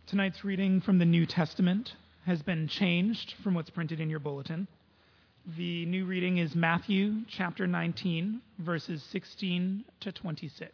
Tonight's reading from the New Testament has been changed from what's printed in your bulletin. The new reading is Matthew chapter 19, verses 16 to 26.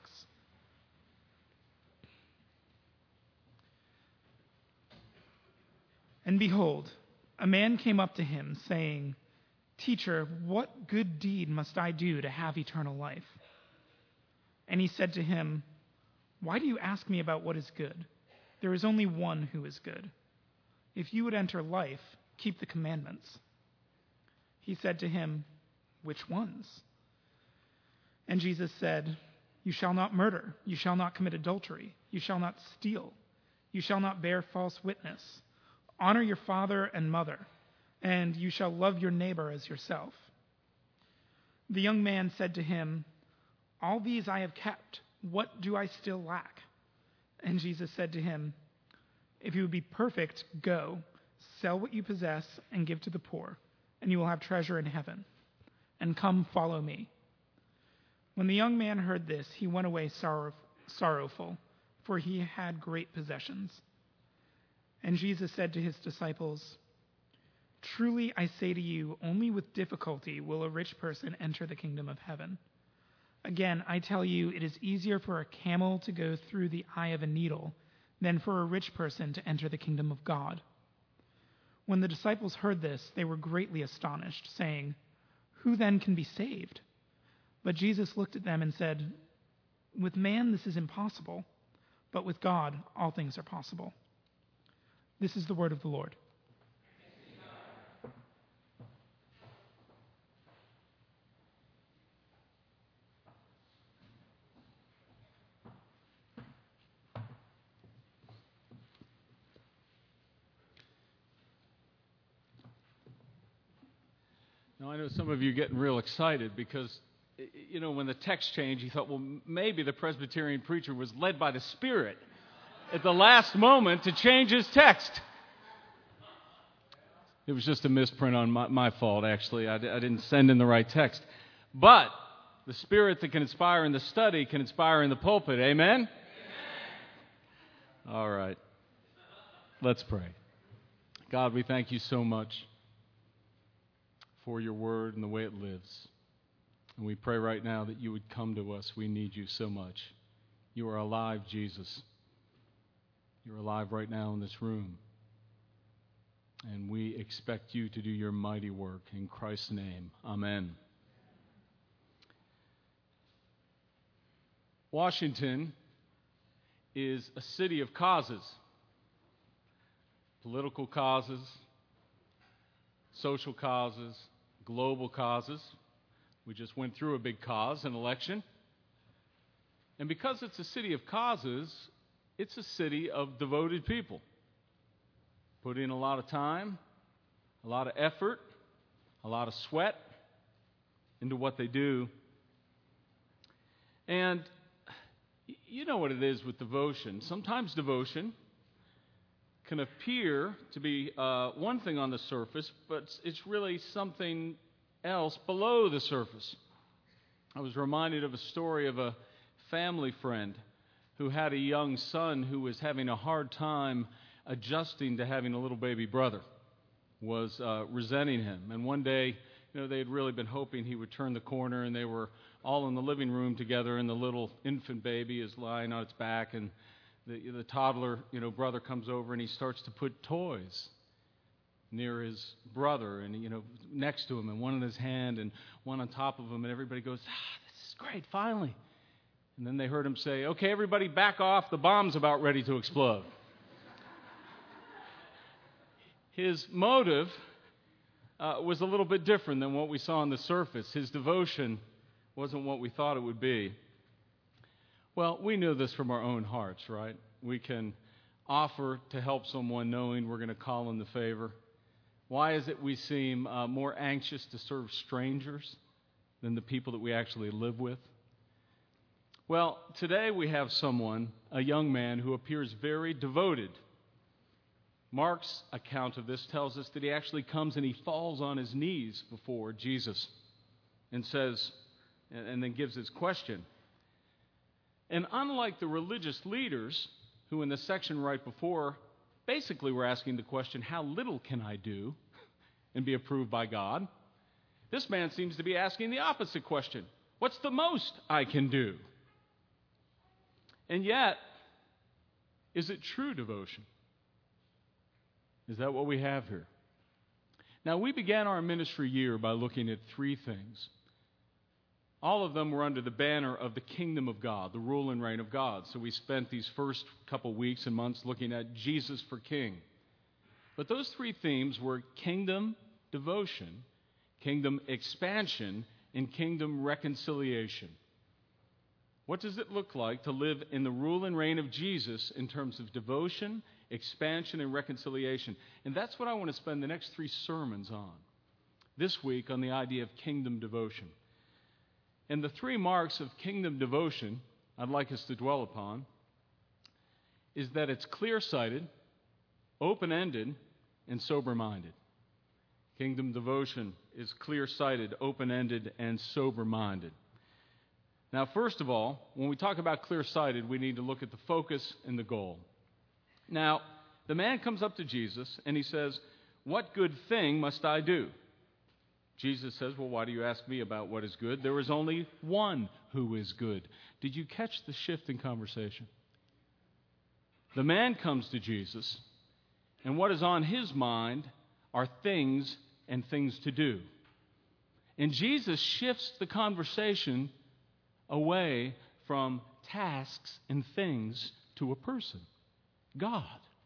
And behold, a man came up to him, saying, "Teacher, what good deed must I do to have eternal life?" And he said to him, "Why do you ask me about what is good? There is only one who is good. If you would enter life, keep the commandments." He said to him, "Which ones?" And Jesus said, "You shall not murder. You shall not commit adultery. You shall not steal. You shall not bear false witness. Honor your father and mother, and you shall love your neighbor as yourself." The young man said to him, "All these I have kept. What do I still lack?" And Jesus said to him, "If you would be perfect, go, sell what you possess and give to the poor, and you will have treasure in heaven. And come, follow me." When the young man heard this, he went away sorrowful, for he had great possessions. And Jesus said to his disciples, "Truly I say to you, only with difficulty will a rich person enter the kingdom of heaven. Again, I tell you, it is easier for a camel to go through the eye of a needle than for a rich person to enter the kingdom of God." When the disciples heard this, they were greatly astonished, saying, "Who then can be saved?" But Jesus looked at them and said, "With man this is impossible, but with God all things are possible." This is the word of the Lord. Now, I know some of you are getting real excited because, when the text changed, you thought, well, maybe the Presbyterian preacher was led by the Spirit at the last moment to change his text. It was just a misprint on my fault, actually. I didn't send in the right text. But the Spirit that can inspire in the study can inspire in the pulpit. Amen? Amen. All right. Let's pray. God, we thank you so much for your word and the way it lives. And we pray right now that you would come to us. We need you so much. You are alive, Jesus. You're alive right now in this room. And we expect you to do your mighty work. In Christ's name, amen. Washington is a city of causes. Political causes, social causes, global causes. We just went through a big cause, an election. And because it's a city of causes, it's a city of devoted people. Put in a lot of time, a lot of effort, a lot of sweat into what they do. And you know what it is with devotion. Sometimes devotion can appear to be one thing on the surface, but it's really something else below the surface. I was reminded of a story of a family friend who had a young son who was having a hard time adjusting to having a little baby brother, was resenting him. And one day, they had really been hoping he would turn the corner, and they were all in the living room together, and the little infant baby is lying on its back, and the toddler, brother comes over, and he starts to put toys near his brother, and next to him, and one in his hand, and one on top of him, and everybody goes, "This is great, finally." And then they heard him say, "Okay, everybody back off, the bomb's about ready to explode." His motive was a little bit different than what we saw on the surface. His devotion wasn't what we thought it would be. Well, we know this from our own hearts, right? We can offer to help someone knowing we're going to call in the favor. Why is it we seem more anxious to serve strangers than the people that we actually live with? Well, today we have someone, a young man, who appears very devoted. Mark's account of this tells us that he actually comes and he falls on his knees before Jesus and says, and then gives his question. And unlike the religious leaders, who in the section right before basically we're asking the question, how little can I do and be approved by God? This man seems to be asking the opposite question. What's the most I can do? And yet, is it true devotion? Is that what we have here? Now, we began our ministry year by looking at three things. All of them were under the banner of the kingdom of God, the rule and reign of God. So we spent these first couple weeks and months looking at Jesus for King. But those three themes were kingdom devotion, kingdom expansion, and kingdom reconciliation. What does it look like to live in the rule and reign of Jesus in terms of devotion, expansion, and reconciliation? And that's what I want to spend the next 3 sermons on this week, on the idea of kingdom devotion. And the 3 marks of kingdom devotion I'd like us to dwell upon is that it's clear-sighted, open-ended, and sober-minded. Kingdom devotion is clear-sighted, open-ended, and sober-minded. Now, first of all, when we talk about clear-sighted, we need to look at the focus and the goal. Now, the man comes up to Jesus and he says, "What good thing must I do?" Jesus says, "Well, why do you ask me about what is good? There is only one who is good." Did you catch the shift in conversation? The man comes to Jesus, and what is on his mind are things and things to do. And Jesus shifts the conversation away from tasks and things to a person, God.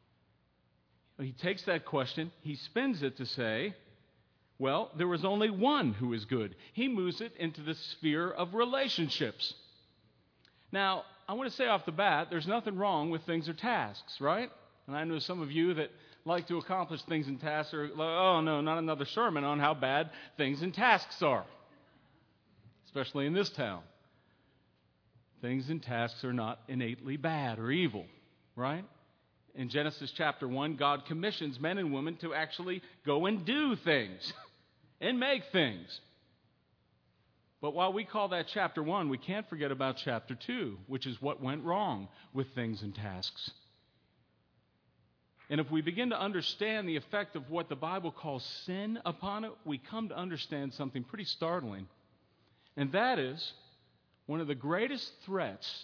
He takes that question, he spins it to say, well, there is only one who is good. He moves it into the sphere of relationships. Now, I want to say off the bat, there's nothing wrong with things or tasks, right? And I know some of you that like to accomplish things and tasks are like, oh no, not another sermon on how bad things and tasks are, especially in this town. Things and tasks are not innately bad or evil, right? In Genesis chapter 1, God commissions men and women to actually go and do things and make things. But while we call that chapter 1, we can't forget about chapter 2, which is what went wrong with things and tasks. And if we begin to understand the effect of what the Bible calls sin upon it, we come to understand something pretty startling. And that is, one of the greatest threats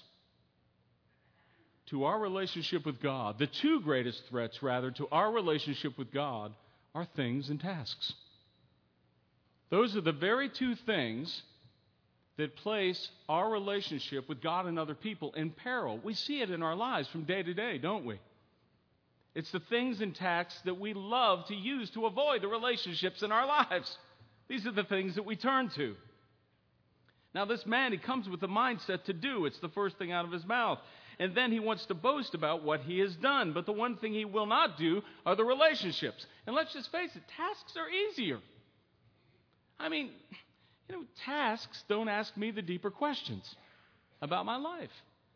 to our relationship with God, the 2 greatest threats, rather, to our relationship with God are things and tasks. Those are the very 2 things that place our relationship with God and other people in peril. We see it in our lives from day to day, don't we? It's the things and tasks that we love to use to avoid the relationships in our lives. These are the things that we turn to. Now, this man, he comes with the mindset to do. It's the first thing out of his mouth. And then he wants to boast about what he has done. But the one thing he will not do are the relationships. And let's just face it, tasks are easier. I mean, tasks don't ask me the deeper questions about my life.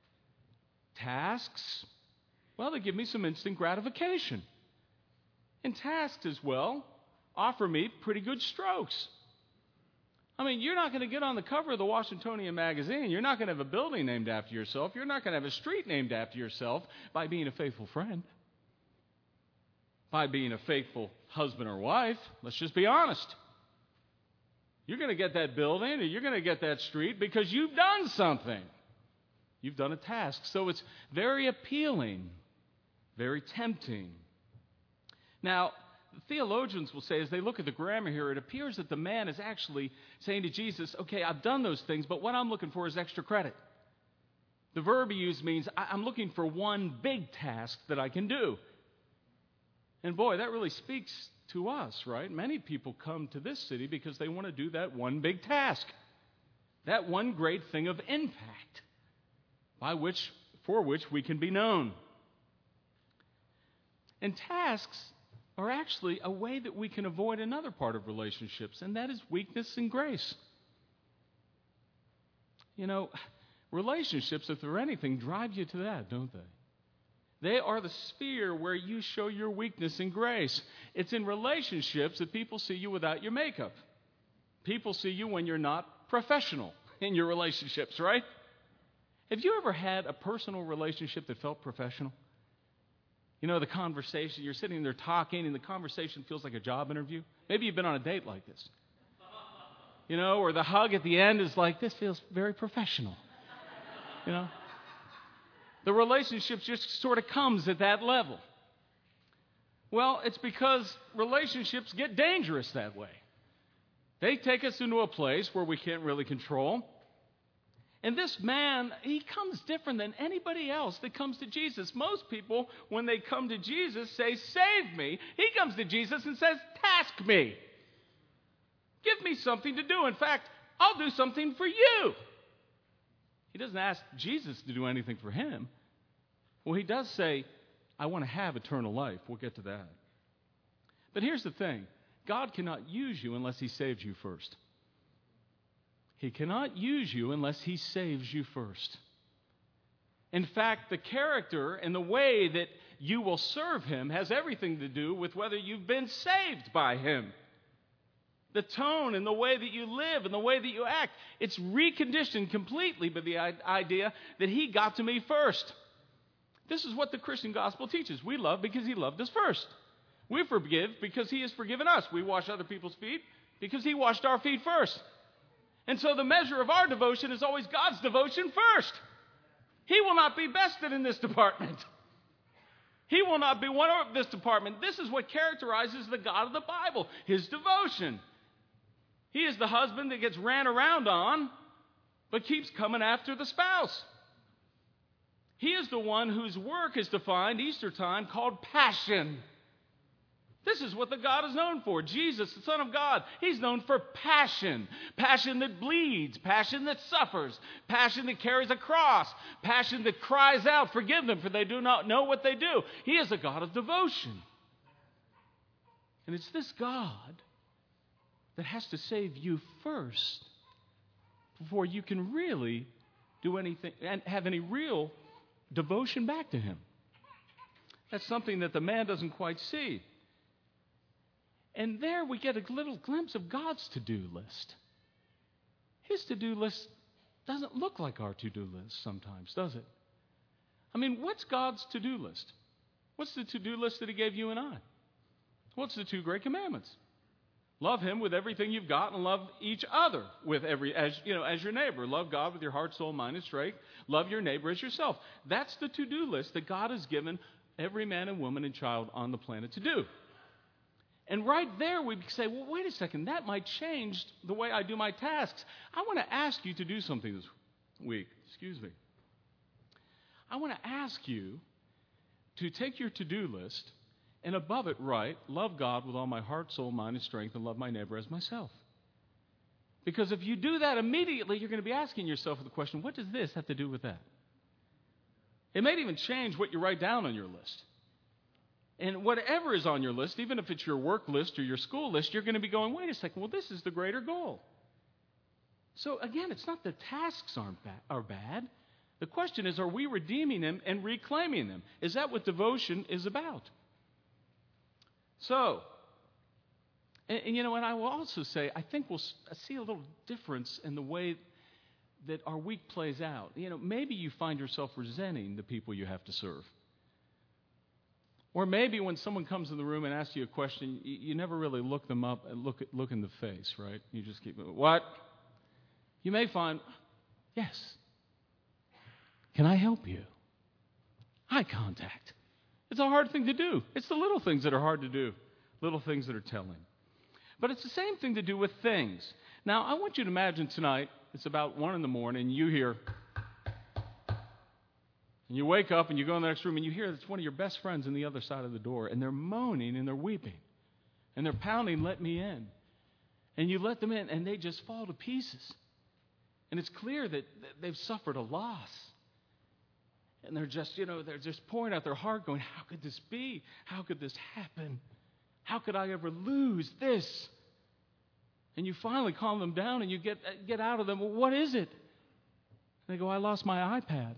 Tasks, well, they give me some instant gratification. And tasks as well offer me pretty good strokes. I mean, you're not going to get on the cover of the Washingtonian magazine. You're not going to have a building named after yourself. You're not going to have a street named after yourself by being a faithful friend, by being a faithful husband or wife. Let's just be honest. You're going to get that building or you're going to get that street because you've done something. You've done a task. So it's very appealing, very tempting. Now, the theologians will say, as they look at the grammar here, it appears that the man is actually saying to Jesus, okay, I've done those things, but what I'm looking for is extra credit. The verb he used means I'm looking for one big task that I can do. And boy, that really speaks to us, right? Many people come to this city because they want to do that one big task, that one great thing of impact for which we can be known. And tasks are actually a way that we can avoid another part of relationships, and that is weakness and grace. Relationships, if they're anything, drive you to that, don't they? They are the sphere where you show your weakness and grace. It's in relationships that people see you without your makeup. People see you when you're not professional in your relationships, right? Have you ever had a personal relationship that felt professional? You know, the conversation, you're sitting there talking, and the conversation feels like a job interview. Maybe you've been on a date like this. You know, or the hug at the end is like, this feels very professional. You know? The relationship just sort of comes at that level. Well, it's because relationships get dangerous that way. They take us into a place where we can't really control. And this man, he comes different than anybody else that comes to Jesus. Most people, when they come to Jesus, say, save me. He comes to Jesus and says, task me. Give me something to do. In fact, I'll do something for you. He doesn't ask Jesus to do anything for him. Well, he does say, I want to have eternal life. We'll get to that. But here's the thing. God cannot use you unless he saves you first. He cannot use you unless he saves you first. In fact, the character and the way that you will serve him has everything to do with whether you've been saved by him. The tone and the way that you live and the way that you act, it's reconditioned completely by the idea that he got to me first. This is what the Christian gospel teaches. We love because he loved us first. We forgive because he has forgiven us. We wash other people's feet because he washed our feet first. And so the measure of our devotion is always God's devotion first. He will not be bested in this department. He will not be one of this department. This is what characterizes the God of the Bible, his devotion. He is the husband that gets ran around on, but keeps coming after the spouse. He is the one whose work is defined, Easter time, called passion. This is what the God is known for. Jesus, the Son of God, he's known for passion. Passion that bleeds, passion that suffers, passion that carries a cross, passion that cries out, forgive them, for they do not know what they do. He is a God of devotion. And it's this God that has to save you first before you can really do anything and have any real devotion back to him. That's something that the man doesn't quite see. And there we get a little glimpse of God's to-do list. His to-do list doesn't look like our to-do list sometimes, does it? I mean, what's God's to-do list? What's the to-do list that he gave you and I? What's the 2 great commandments? Love him with everything you've got and love each other with as your neighbor. Love God with your heart, soul, mind, and strength. Love your neighbor as yourself. That's the to-do list that God has given every man and woman and child on the planet to do. And right there we say, well, wait a second, that might change the way I do my tasks. I want to ask you to do something this week. I want to ask you to take your to-do list and above it write, love God with all my heart, soul, mind, and strength, and love my neighbor as myself. Because if you do that immediately, you're going to be asking yourself the question, what does this have to do with that? It may even change what you write down on your list. And whatever is on your list, even if it's your work list or your school list, you're going to be going, wait a second, well, this is the greater goal. So again, it's not the tasks are bad. The question is, are we redeeming them and reclaiming them? Is that what devotion is about? So, and I will also say, I think we'll see a little difference in the way that our week plays out. Maybe you find yourself resenting the people you have to serve. Or maybe when someone comes in the room and asks you a question, you never really look them up and look in the face, right? You just keep, what? You may find, yes. Can I help you? Eye contact. It's a hard thing to do. It's the little things that are hard to do, little things that are telling. But it's the same thing to do with things. Now, I want you to imagine tonight, it's about 1 in the morning, and you hear, and you wake up and you go in the next room and you hear it's one of your best friends on the other side of the door, and they're moaning and they're weeping, and they're pounding, let me in. And you let them in, and they just fall to pieces. And it's clear that they've suffered a loss. And they're just pouring out their heart going, how could this be? How could this happen? How could I ever lose this? And you finally calm them down and you get out of them, well, what is it? And they go, I lost my iPad.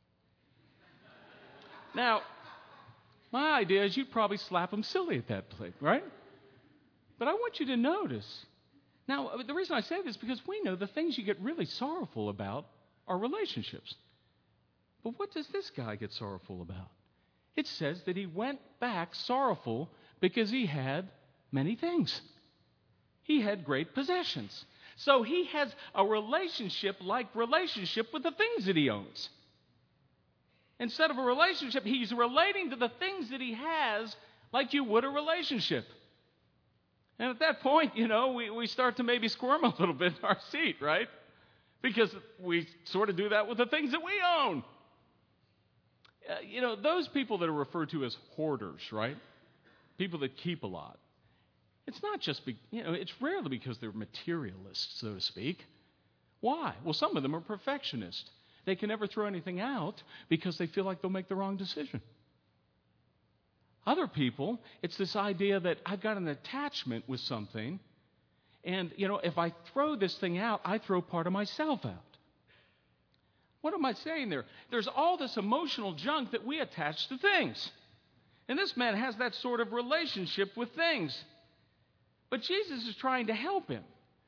Now, my idea is you'd probably slap them silly at that point, right? But I want you to notice. Now, the reason I say this is because we know the things you get really sorrowful about are relationships. But what does this guy get sorrowful about? It says that he went back sorrowful because he had many things. He had great possessions. So he has a relationship-like relationship with the things that he owns. Instead of a relationship, he's relating to the things that he has like you would a relationship. And at that point, we start to maybe squirm a little bit in our seat, right? Because we sort of do that with the things that we own. Those people that are referred to as hoarders, right? People that keep a lot. It's not just, it's rarely because they're materialists, so to speak. Why? Well, some of them are perfectionists. They can never throw anything out because they feel like they'll make the wrong decision. Other people, it's this idea that I've got an attachment with something, and, if I throw this thing out, I throw part of myself out. What am I saying there? There's all this emotional junk that we attach to things. And this man has that sort of relationship with things. But Jesus is trying to help him.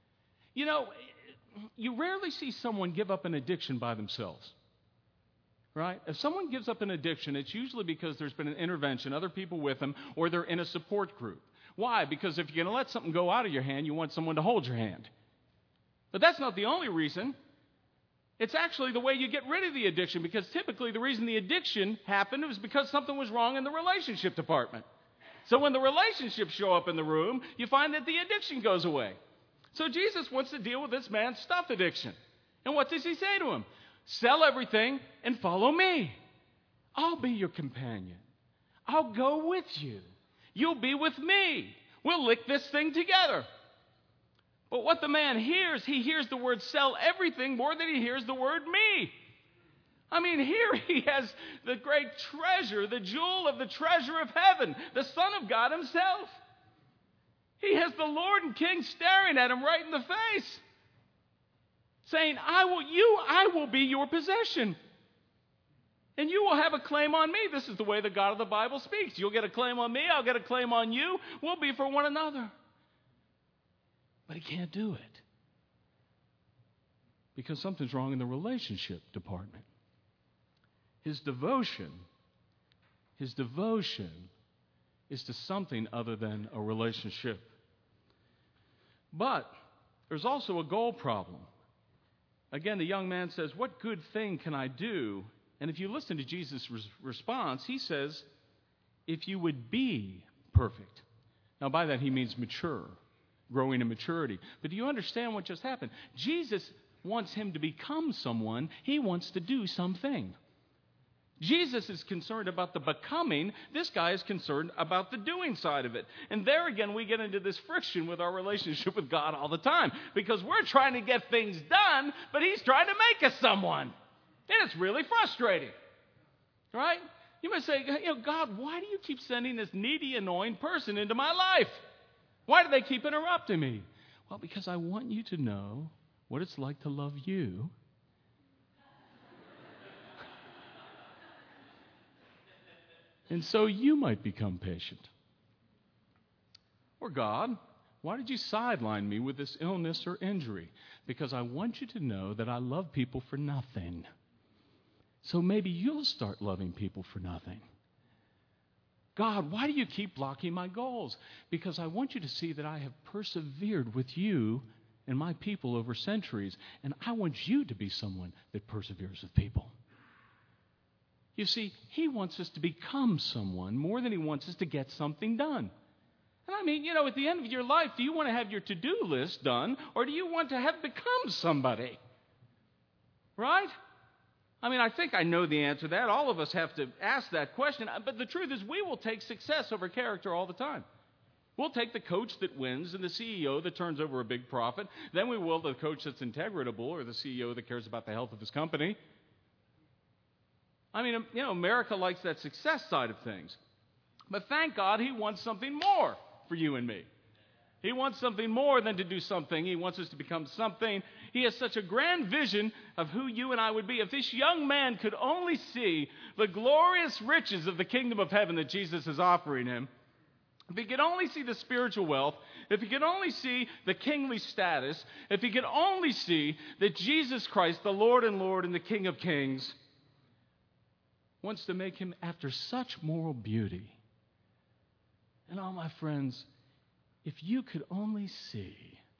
You rarely see someone give up an addiction by themselves. Right? If someone gives up an addiction, it's usually because there's been an intervention, other people with them, or they're in a support group. Why? Because if you're going to let something go out of your hand, you want someone to hold your hand. But that's not the only reason. It's actually the way you get rid of the addiction, because typically the reason the addiction happened was because something was wrong in the relationship department. So when the relationships show up in the room, you find that the addiction goes away. So Jesus wants to deal with this man's stuff addiction. And what does he say to him? Sell everything and follow me. I'll be your companion. I'll go with you. You'll be with me. We'll lick this thing together. But what the man hears, he hears the word sell everything more than he hears the word me. I mean, here he has the great treasure, the jewel of the treasure of heaven, the Son of God himself. He has the Lord and King staring at him right in the face, saying, I will be your possession. And you will have a claim on me. This is the way the God of the Bible speaks. You'll get a claim on me. I'll get a claim on you. We'll be for one another. But he can't do it because something's wrong in the relationship department. His devotion is to something other than a relationship. But there's also a goal problem. Again, the young man says, what good thing can I do? And if you listen to Jesus' response, he says, if you would be perfect. Now, by that he means mature, growing in maturity. But do you understand what just happened? Jesus wants him to become someone. He wants to do something. Jesus is concerned about the becoming. This guy is concerned about the doing side of it. And there again, we get into this friction with our relationship with God all the time. Because we're trying to get things done, but he's trying to make us someone. And it's really frustrating. Right? You might say, God, why do you keep sending this needy, annoying person into my life? Why do they keep interrupting me? Well, because I want you to know what it's like to love you. And so you might become patient. Or God, why did you sideline me with this illness or injury? Because I want you to know that I love people for nothing. So maybe you'll start loving people for nothing. God, why do you keep blocking my goals? Because I want you to see that I have persevered with you and my people over centuries, and I want you to be someone that perseveres with people. You see, he wants us to become someone more than he wants us to get something done. And I mean, at the end of your life, do you want to have your to-do list done, or do you want to have become somebody? Right? I mean, I think I know the answer to that. All of us have to ask that question. But the truth is, we will take success over character all the time. We'll take the coach that wins and the CEO that turns over a big profit. Then we will the coach that's integritable, or the CEO that cares about the health of his company. I mean, America likes that success side of things. But thank God he wants something more for you and me. He wants something more than to do something. He wants us to become something. He has such a grand vision of who you and I would be. If this young man could only see the glorious riches of the kingdom of heaven that Jesus is offering him, if he could only see the spiritual wealth, if he could only see the kingly status, if he could only see that Jesus Christ, the Lord and Lord and the King of Kings, wants to make him after such moral beauty. And all my friends, if you could only see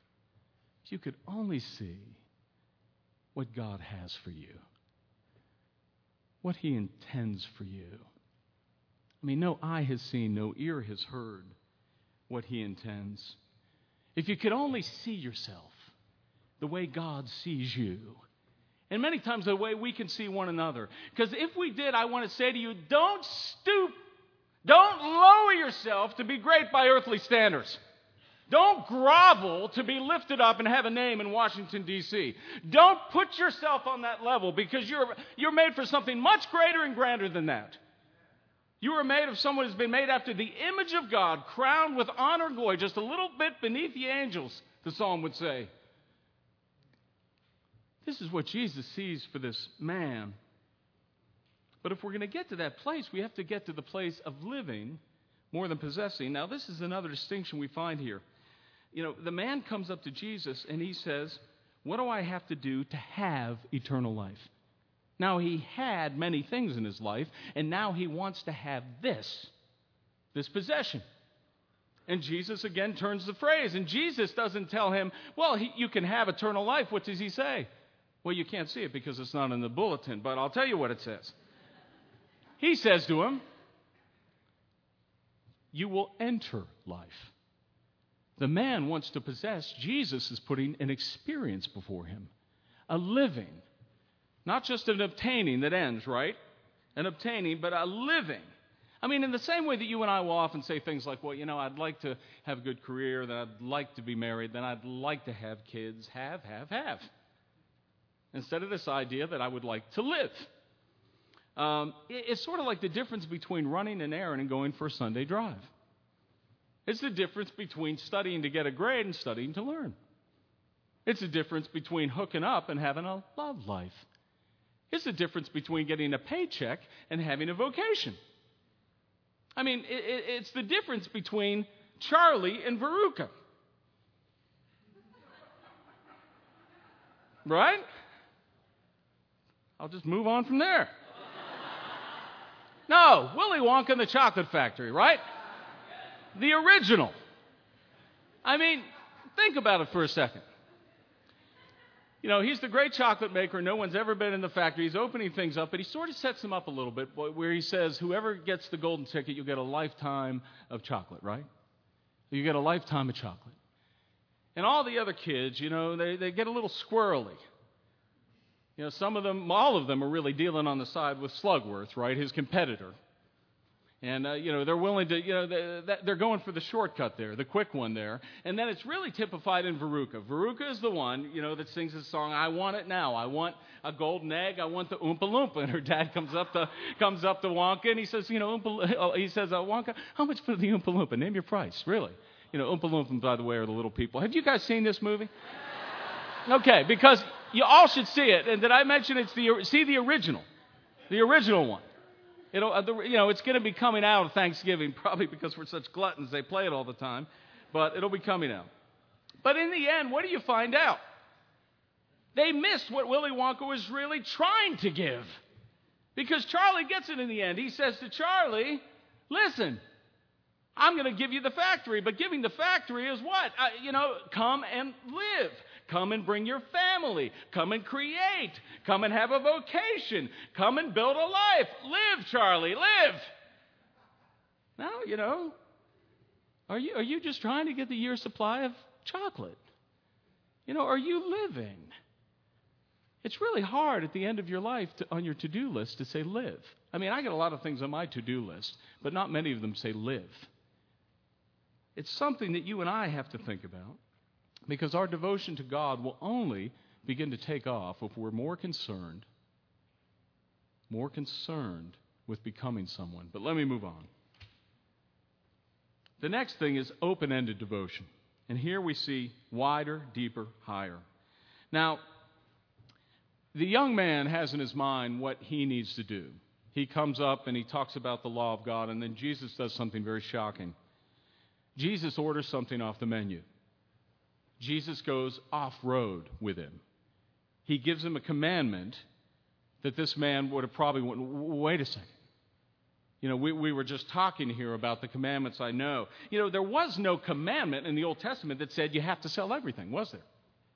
what God has for you, what he intends for you. I mean, no eye has seen, no ear has heard what he intends. If you could only see yourself the way God sees you, and many times the way we can see one another. Because if we did, I want to say to you, don't stoop, don't lower yourself to be great by earthly standards. Don't grovel to be lifted up and have a name in Washington, D.C. Don't put yourself on that level, because you're made for something much greater and grander than that. You are made of someone who's been made after the image of God, crowned with honor and glory, just a little bit beneath the angels, the psalm would say. This is what Jesus sees for this man. But if we're going to get to that place, we have to get to the place of living more than possessing. Now, this is another distinction we find here. You know, the man comes up to Jesus and he says, what do I have to do to have eternal life? Now, he had many things in his life, and now he wants to have this possession. And Jesus again turns the phrase, and Jesus doesn't tell him, well, you can have eternal life. What does he say? Well, you can't see it because it's not in the bulletin, but I'll tell you what it says. He says to him, you will enter life. The man wants to possess. Jesus is putting an experience before him, a living, not just an obtaining that ends, right? An obtaining, but a living. I mean, in the same way that you and I will often say things like, well, you know, I'd like to have a good career, then I'd like to be married, then I'd like to have kids, have. Instead of this idea that I would like to live. It's sort of like the difference between running an errand and going for a Sunday drive. It's the difference between studying to get a grade and studying to learn. It's the difference between hooking up and having a love life. It's the difference between getting a paycheck and having a vocation. I mean, it's the difference between Charlie and Veruca. Right? I'll just move on from there. No, Willy Wonka and the Chocolate Factory, right? The original. I mean, think about it for a second. You know, he's the great chocolate maker. No one's ever been in the factory. He's opening things up, but he sort of sets them up a little bit where he says, whoever gets the golden ticket, you'll get a lifetime of chocolate, right? You get a lifetime of chocolate. And all the other kids, you know, they get a little squirrely. You know, some of them, all of them are really dealing on the side with Slugworth, right, his competitor. And, you know, they're willing to, you know, they're going for the shortcut there, the quick one there. And then it's really typified in Veruca. Veruca is the one, you know, that sings the song, I want it now. I want a golden egg. I want the Oompa Loompa. And her dad comes up to Wonka and he says, you know, Wonka, how much for the Oompa Loompa? Name your price, really. You know, Oompa Loompa, by the way, are the little people. Have you guys seen this movie? Okay, because you all should see it. And did I mention the original? The original one. It's going to be coming out on Thanksgiving, probably because we're such gluttons, they play it all the time. But it'll be coming out. But in the end, what do you find out? They missed what Willy Wonka was really trying to give. Because Charlie gets it in the end. He says to Charlie, listen, I'm going to give you the factory. But giving the factory is what? Come and live. Come and bring your family. Come and create. Come and have a vocation. Come and build a life. Live, Charlie, live. Now, you know, are you just trying to get the year's supply of chocolate? You know, are you living? It's really hard at the end of your life on your to-do list to say live. I mean, I got a lot of things on my to-do list, but not many of them say live. It's something that you and I have to think about. Because our devotion to God will only begin to take off if we're more concerned with becoming someone. But let me move on. The next thing is open-ended devotion. And here we see wider, deeper, higher. Now, the young man has in his mind what he needs to do. He comes up and he talks about the law of God, and then Jesus does something very shocking. Jesus orders something off the menu. Jesus goes off-road with him. He gives him a commandment that this man would have probably went, wait a second. We were just talking here about the commandments I know. There was no commandment in the Old Testament that said you have to sell everything, was there?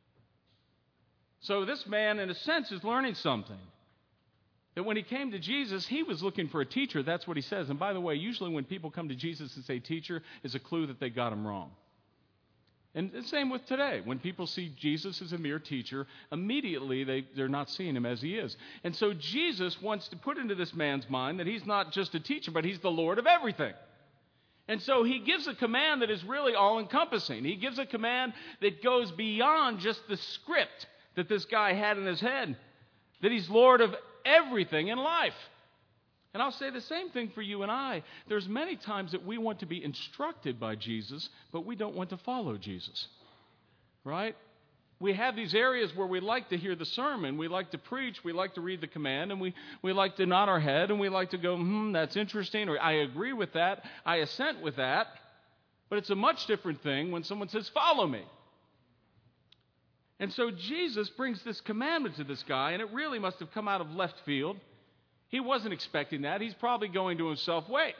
So this man, in a sense, is learning something. That when he came to Jesus, he was looking for a teacher. That's what he says. And by the way, usually when people come to Jesus and say teacher, is a clue that they got him wrong. And the same with today. When people see Jesus as a mere teacher, immediately they're not seeing him as he is. And so Jesus wants to put into this man's mind that he's not just a teacher, but he's the Lord of everything. And so he gives a command that is really all-encompassing. He gives a command that goes beyond just the script that this guy had in his head, that he's Lord of everything in life. And I'll say the same thing for you and I. There's many times that we want to be instructed by Jesus, but we don't want to follow Jesus. Right? We have these areas where we like to hear the sermon, we like to preach, we like to read the command, and we like to nod our head, and we like to go, that's interesting, or I agree with that, I assent with that. But it's a much different thing when someone says, follow me. And so Jesus brings this commandment to this guy, and it really must have come out of left field. He wasn't expecting that. He's probably going to himself, wait,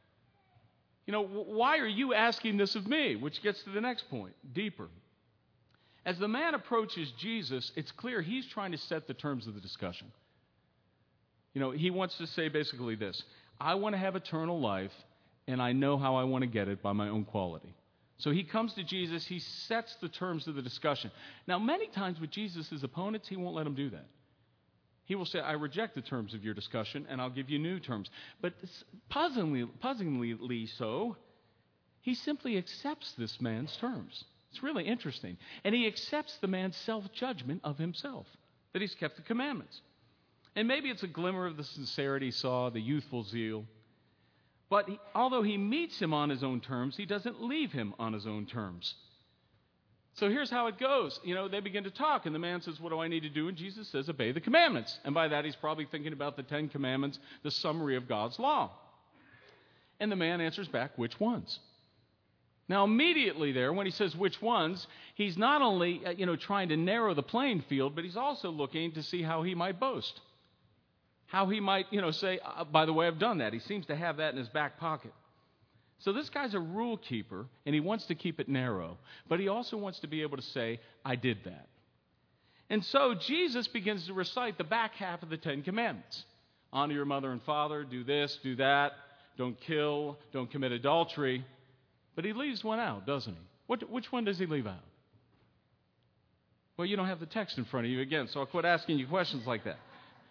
why are you asking this of me? Which gets to the next point, deeper. As the man approaches Jesus, it's clear he's trying to set the terms of the discussion. He wants to say basically this: I want to have eternal life, and I know how I want to get it by my own quality. So he comes to Jesus, he sets the terms of the discussion. Now, many times with Jesus' opponents, he won't let them do that. He will say, I reject the terms of your discussion, and I'll give you new terms. But puzzingly so, he simply accepts this man's terms. It's really interesting. And he accepts the man's self-judgment of himself, that he's kept the commandments. And maybe it's a glimmer of the sincerity he saw, the youthful zeal. But although he meets him on his own terms, he doesn't leave him on his own terms. So here's how it goes. They begin to talk, and the man says, what do I need to do? And Jesus says, obey the commandments. And by that, he's probably thinking about the 10 Commandments, the summary of God's law. And the man answers back, which ones? Now, immediately there, when he says which ones, he's not only, trying to narrow the playing field, but he's also looking to see how he might boast. How he might, say, by the way, I've done that. He seems to have that in his back pocket. So this guy's a rule keeper, and he wants to keep it narrow. But he also wants to be able to say, I did that. And so Jesus begins to recite the back half of the 10 Commandments. Honor your mother and father, do this, do that, don't kill, don't commit adultery. But he leaves one out, doesn't he? Which one does he leave out? Well, you don't have the text in front of you again, so I'll quit asking you questions like that.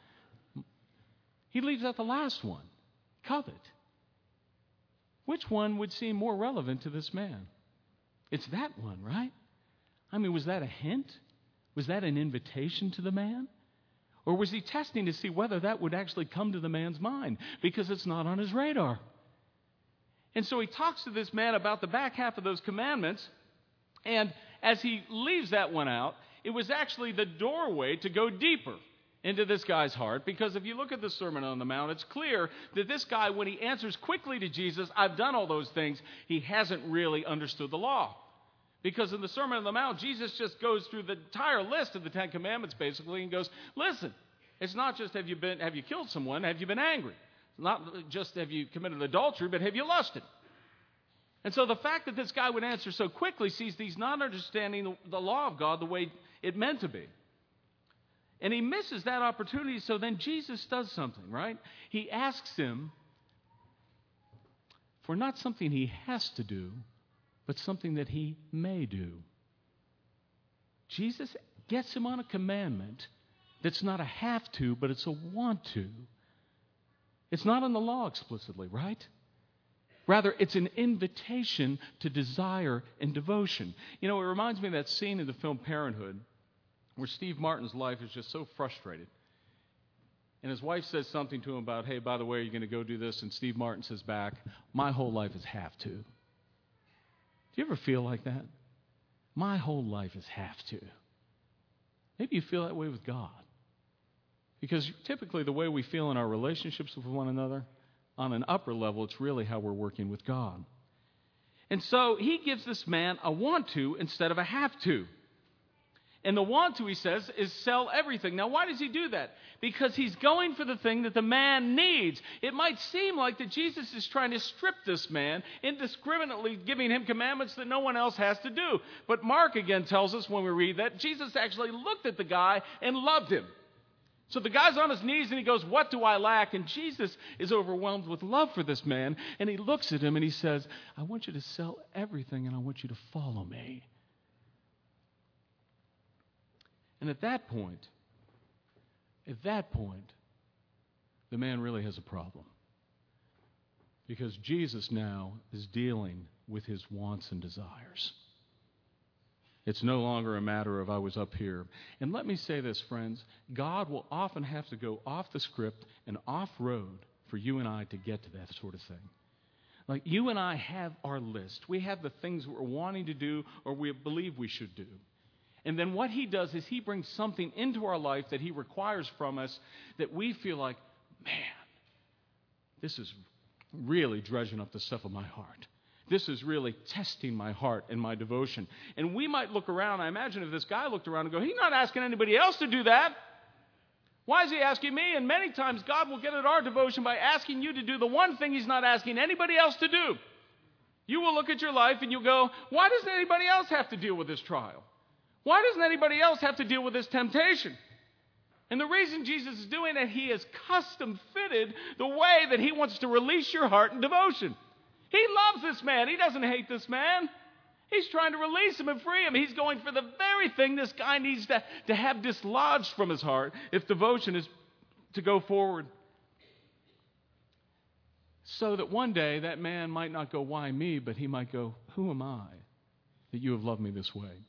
He leaves out the last one, covet. Which one would seem more relevant to this man? It's that one, right? Was that a hint? Was that an invitation to the man? Or was he testing to see whether that would actually come to the man's mind? Because it's not on his radar. And so he talks to this man about the back half of those commandments. And as he leaves that one out, it was actually the doorway to go deeper into this guy's heart, because if you look at the Sermon on the Mount, it's clear that this guy, when he answers quickly to Jesus, I've done all those things, he hasn't really understood the law. Because in the Sermon on the Mount, Jesus just goes through the entire list of the 10 Commandments, basically, and goes, listen, it's not just have you killed someone, have you been angry? Not just have you committed adultery, but have you lusted? And so the fact that this guy would answer so quickly sees he's not understanding the law of God the way it meant to be. And he misses that opportunity, so then Jesus does something, right? He asks him for not something he has to do, but something that he may do. Jesus gets him on a commandment that's not a have to, but it's a want to. It's not in the law explicitly, right? Rather, it's an invitation to desire and devotion. It reminds me of that scene in the film Parenthood, where Steve Martin's life is just so frustrated. And his wife says something to him about, hey, by the way, are you going to go do this? And Steve Martin says back, my whole life is have to. Do you ever feel like that? My whole life is have to. Maybe you feel that way with God. Because typically the way we feel in our relationships with one another, on an upper level, it's really how we're working with God. And so he gives this man a want to instead of a have to. And the want to, he says, is sell everything. Now, why does he do that? Because he's going for the thing that the man needs. It might seem like that Jesus is trying to strip this man, indiscriminately giving him commandments that no one else has to do. But Mark again tells us when we read that Jesus actually looked at the guy and loved him. So the guy's on his knees and he goes, what do I lack? And Jesus is overwhelmed with love for this man. And he looks at him and he says, I want you to sell everything and I want you to follow me. And at that point, the man really has a problem. Because Jesus now is dealing with his wants and desires. It's no longer a matter of I was up here. And let me say this, friends. God will often have to go off the script and off-road for you and I to get to that sort of thing. Like you and I have our list. We have the things we're wanting to do or we believe we should do. And then what he does is he brings something into our life that he requires from us that we feel like, man, this is really dredging up the stuff of my heart. This is really testing my heart and my devotion. And we might look around. I imagine if this guy looked around and go, he's not asking anybody else to do that. Why is he asking me? And many times God will get at our devotion by asking you to do the one thing he's not asking anybody else to do. You will look at your life and you'll go, why doesn't anybody else have to deal with this trial? Why doesn't anybody else have to deal with this temptation? And the reason Jesus is doing it, he has custom fitted the way that he wants to release your heart in devotion. He loves this man. He doesn't hate this man. He's trying to release him and free him. He's going for the very thing this guy needs to have dislodged from his heart if devotion is to go forward. So that one day that man might not go, why me? But he might go, who am I that you have loved me this way?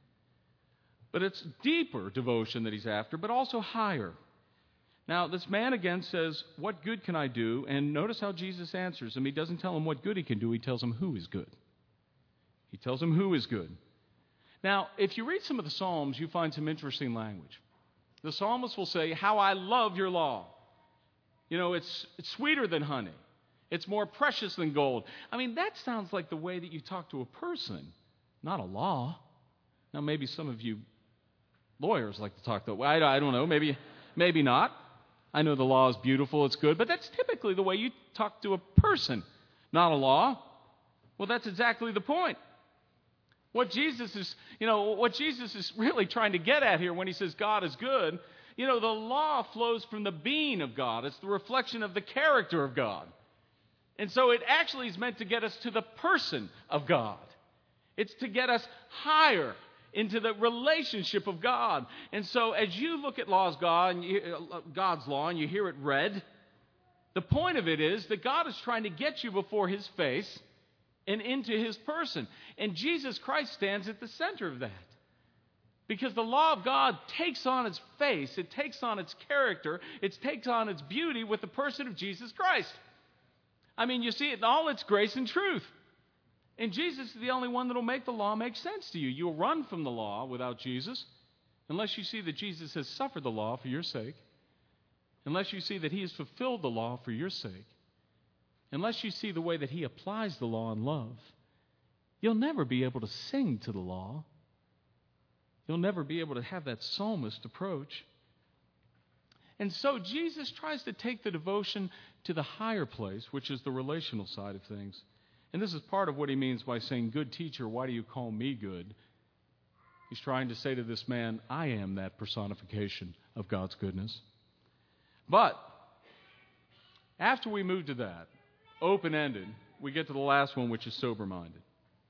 But it's deeper devotion that he's after, but also higher. Now, this man again says, what good can I do? And notice how Jesus answers him. He doesn't tell him what good he can do. He tells him who is good. He tells him who is good. Now, if you read some of the Psalms, you find some interesting language. The psalmist will say, how I love your law. You know, it's sweeter than honey. It's more precious than gold. I mean, that sounds like the way that you talk to a person, not a law. Now, maybe some of you lawyers like to talk that way. I don't know. Maybe not. I know the law is beautiful, it's good, but that's typically the way you talk to a person, not a law. Well, that's exactly the point. What Jesus is really trying to get at here when he says God is good, the law flows from the being of God. It's the reflection of the character of God. And so it actually is meant to get us to the person of God. It's to get us higher into the relationship of God. And so as you look at God's law and you hear it read, the point of it is that God is trying to get you before his face and into his person. And Jesus Christ stands at the center of that. Because the law of God takes on its face, it takes on its character, it takes on its beauty with the person of Jesus Christ. I mean, you see it in all its grace and truth. And Jesus is the only one that will make the law make sense to you. You'll run from the law without Jesus unless you see that Jesus has suffered the law for your sake, unless you see that he has fulfilled the law for your sake, unless you see the way that he applies the law in love. You'll never be able to sing to the law. You'll never be able to have that psalmist approach. And so Jesus tries to take the devotion to the higher place, which is the relational side of things. And this is part of what he means by saying, good teacher, why do you call me good? He's trying to say to this man, I am that personification of God's goodness. But after we move to that, open-ended, we get to the last one, which is sober-minded.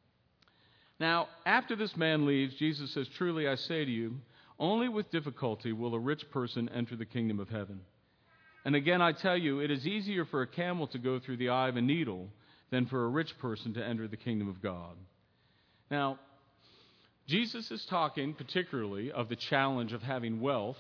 Now, after this man leaves, Jesus says, truly I say to you, only with difficulty will a rich person enter the kingdom of heaven. And again, I tell you, it is easier for a camel to go through the eye of a needle than for a rich person to enter the kingdom of God. Now, Jesus is talking particularly of the challenge of having wealth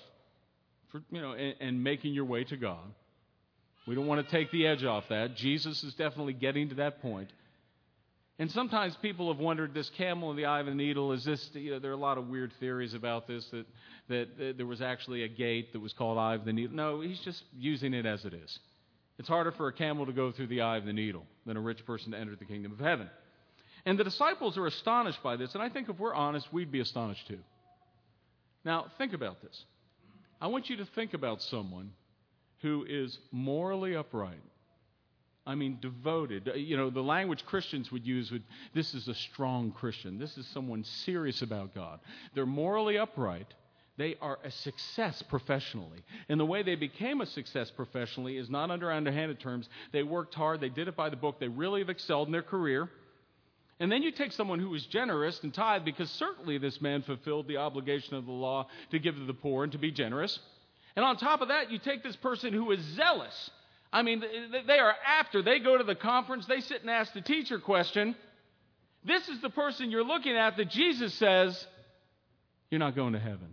and making your way to God. We don't want to take the edge off that. Jesus is definitely getting to that point. And sometimes people have wondered, this camel in the eye of a needle, is this, there are a lot of weird theories about this, that there was actually a gate that was called eye of the needle. No, he's just using it as it is. It's harder for a camel to go through the eye of the needle than a rich person to enter the kingdom of heaven. And the disciples are astonished by this, and I think if we're honest, we'd be astonished too. Now, think about this. I want you to think about someone who is morally upright. I mean, devoted. You know, the language Christians would use would, this is a strong Christian. This is someone serious about God. They're morally upright. They are a success professionally. And the way they became a success professionally is not under underhanded terms. They worked hard. They did it by the book. They really have excelled in their career. And then you take someone who was generous and tithed, because certainly this man fulfilled the obligation of the law to give to the poor and to be generous. And on top of that, you take this person who is zealous. I mean, they are after. They go to the conference. They sit and ask the teacher question. This is the person you're looking at that Jesus says, you're not going to heaven.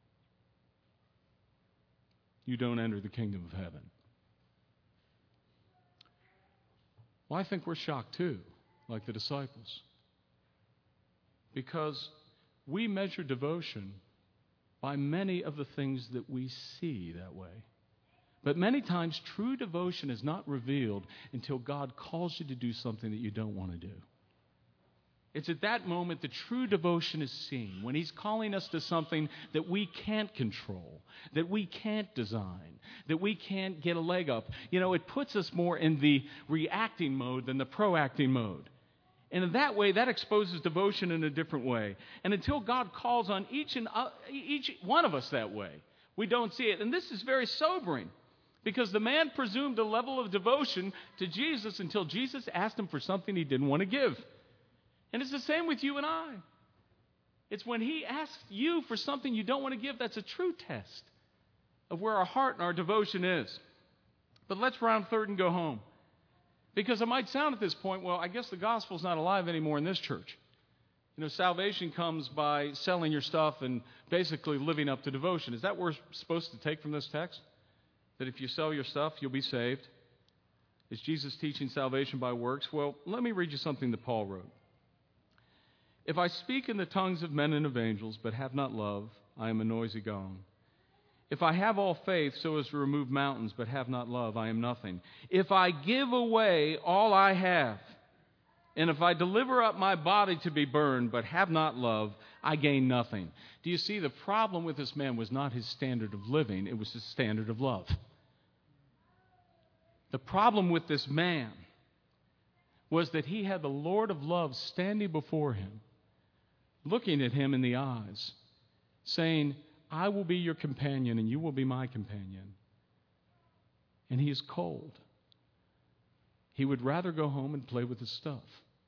You don't enter the kingdom of heaven. Well, I think we're shocked too, like the disciples. Because we measure devotion by many of the things that we see that way. But many times, true devotion is not revealed until God calls you to do something that you don't want to do. It's at that moment that true devotion is seen, when He's calling us to something that we can't control, that we can't design, that we can't get a leg up. You know, it puts us more in the reacting mode than the proacting mode. And in that way, that exposes devotion in a different way. And until God calls on each one of us that way, we don't see it. And this is very sobering, because the man presumed a level of devotion to Jesus until Jesus asked him for something he didn't want to give. And it's the same with you and I. It's when He asks you for something you don't want to give, that's a true test of where our heart and our devotion is. But let's round third and go home. Because it might sound at this point, well, I guess the gospel's not alive anymore in this church. You know, salvation comes by selling your stuff and basically living up to devotion. Is that what we're supposed to take from this text? That if you sell your stuff, you'll be saved? Is Jesus teaching salvation by works? Well, let me read you something that Paul wrote. If I speak in the tongues of men and of angels, but have not love, I am a noisy gong. If I have all faith so as to remove mountains, but have not love, I am nothing. If I give away all I have, and if I deliver up my body to be burned, but have not love, I gain nothing. Do you see, the problem with this man was not his standard of living, it was his standard of love. The problem with this man was that he had the Lord of love standing before him, looking at him in the eyes, saying, I will be your companion and you will be my companion. And he is cold. He would rather go home and play with his stuff.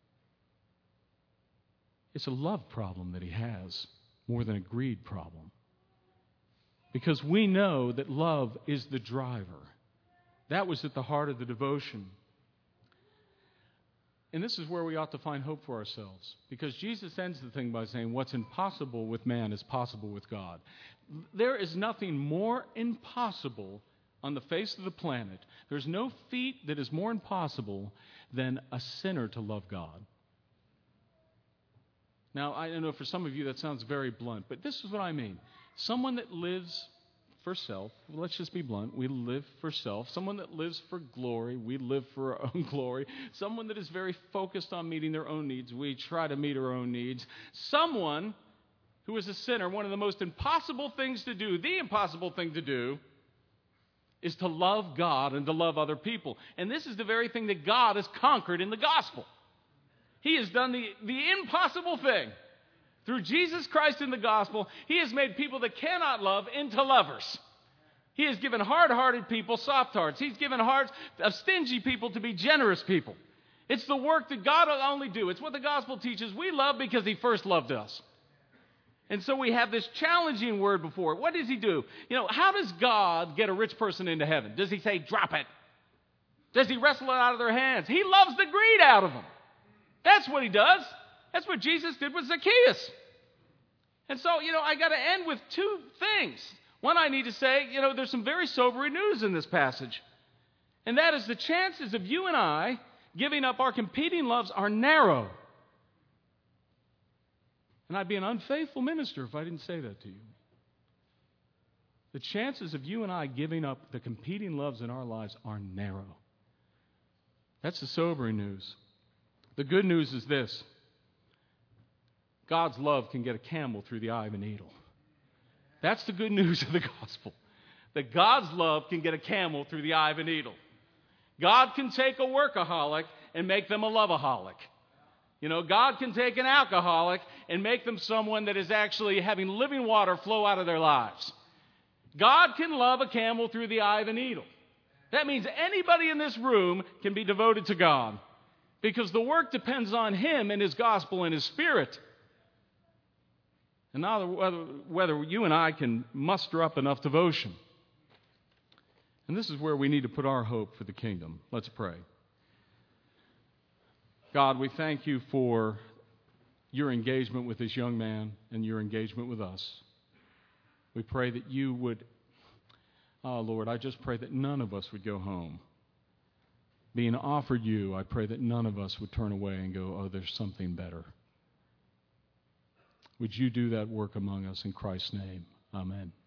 It's a love problem that he has more than a greed problem. Because we know that love is the driver. That was at the heart of the devotion. And this is where we ought to find hope for ourselves. Because Jesus ends the thing by saying, what's impossible with man is possible with God. There is nothing more impossible on the face of the planet. There's no feat that is more impossible than a sinner to love God. Now, I know for some of you that sounds very blunt, but this is what I mean. Someone that lives for self, let's just be blunt, we live for self. Someone that lives for glory, we live for our own glory. Someone that is very focused on meeting their own needs, we try to meet our own needs. Someone who is a sinner, one of the most impossible things to do, the impossible thing to do, is to love God and to love other people. And this is the very thing that God has conquered in the gospel. He has done the impossible thing. Through Jesus Christ in the gospel, He has made people that cannot love into lovers. He has given hard-hearted people soft hearts. He's given hearts of stingy people to be generous people. It's the work that God will only do. It's what the gospel teaches. We love because He first loved us. And so we have this challenging word before it. What does He do? You know, how does God get a rich person into heaven? Does He say, drop it? Does He wrestle it out of their hands? He loves the greed out of them. That's what He does. That's what Jesus did with Zacchaeus. And so, I got to end with two things. One, I need to say, there's some very sobering news in this passage. And that is the chances of you and I giving up our competing loves are narrow. And I'd be an unfaithful minister if I didn't say that to you. The chances of you and I giving up the competing loves in our lives are narrow. That's the sobering news. The good news is this. God's love can get a camel through the eye of a needle. That's the good news of the gospel. That God's love can get a camel through the eye of a needle. God can take a workaholic and make them a loveaholic. God can take an alcoholic and make them someone that is actually having living water flow out of their lives. God can love a camel through the eye of a needle. That means anybody in this room can be devoted to God because the work depends on Him and His gospel and His Spirit. And now whether you and I can muster up enough devotion. And this is where we need to put our hope for the kingdom. Let's pray. God, we thank you for your engagement with this young man and your engagement with us. We pray that you would, Lord, I just pray that none of us would go home. Being offered you, I pray that none of us would turn away and go, oh, there's something better. Would you do that work among us in Christ's name? Amen.